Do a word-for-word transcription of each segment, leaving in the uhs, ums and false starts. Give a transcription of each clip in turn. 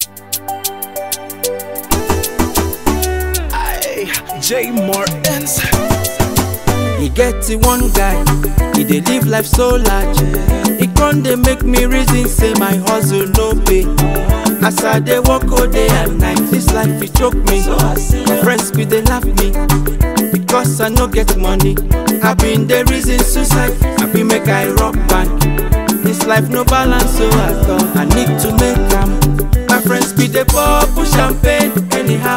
J Martins. He get the one guy, he dey live life so large. He con dey make me reason say my hustle no pay. As I dey work all day and night, this life it choke me. My friends be dey laugh me because I no get money. I been dey reason suicide, I been make I rock bank. This life no balance, so I thought I need to make am. My friends be dey pour push champagne anyhow,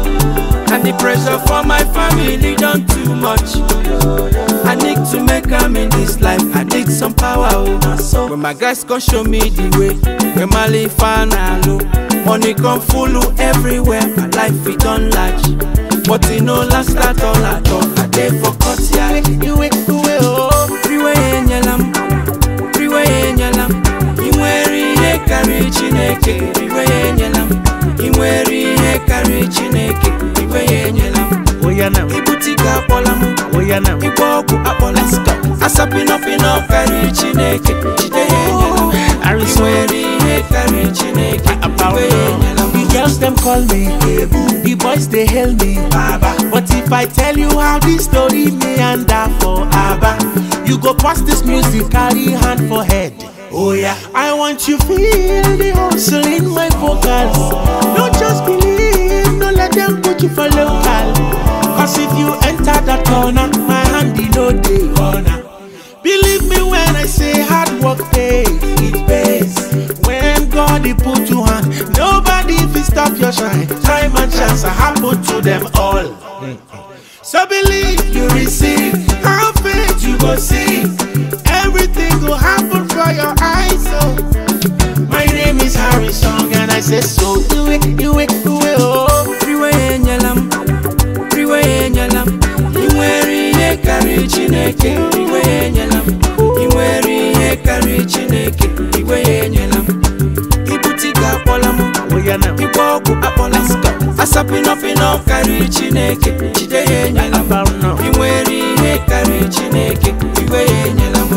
and the pressure for my family done too much. I need to make am in this life, I need some power. Oh. When my guys come show me the way, when my life and I know money come full everywhere, my life it done large. But it no last at all at all. I dey for cut ya. You wait to way oh. Freeway in your lamb, freeway in your lamb. Inweri he carry chineke. Freeway in your lamb, inweri he carry chineke. Freeway in your lamb. Oh yeah now. Ibutika polamu. Oh yeah now. Ibogu apola. Let's go. Asapin up in up carry chineke. Chide in your lamb. Inweri he carry chineke. Freeway in your lamb. The girls them call me, the boys they hail me, Baba. But if I tell you how this story meander for Abba, you go pass this music, carry hand for head. Oh yeah, I want you feel the hustle in my vocals. Don't just believe, don't let them put you for local. Cause if you enter that corner, my hand in no day corner. Believe me when I say hard work pays, it pays. When God he put you on, nobody will stop your shine. Time and chance are happen to them all. So believe you receive, have faith you go see. Everything will happen for your eyes. So my name is Harry Song and I say so. Do it, do it, do it, oh. Freeway in your lamb, freeway in your lamb. Inweri he carry chineke. Freeway in your lamb, inweri he carry chineke. Freeway in your lamb. Ibutika polamu. Oh yeah now. Ibogu apola. Let's go. Asapin up in up carry chineke. Chide in your lamb. Inweri he carry chineke. Freeway in your lamb.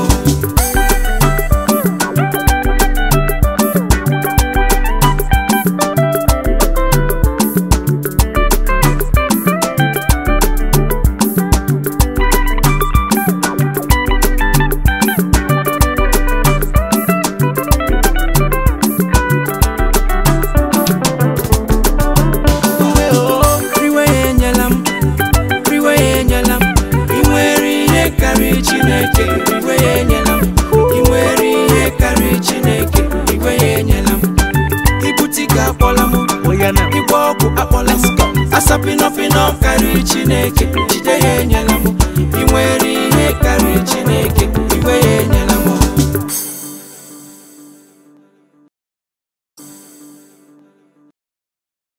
Let's go. Asapin up in up carry chineke. Chide in your lamb. Inweri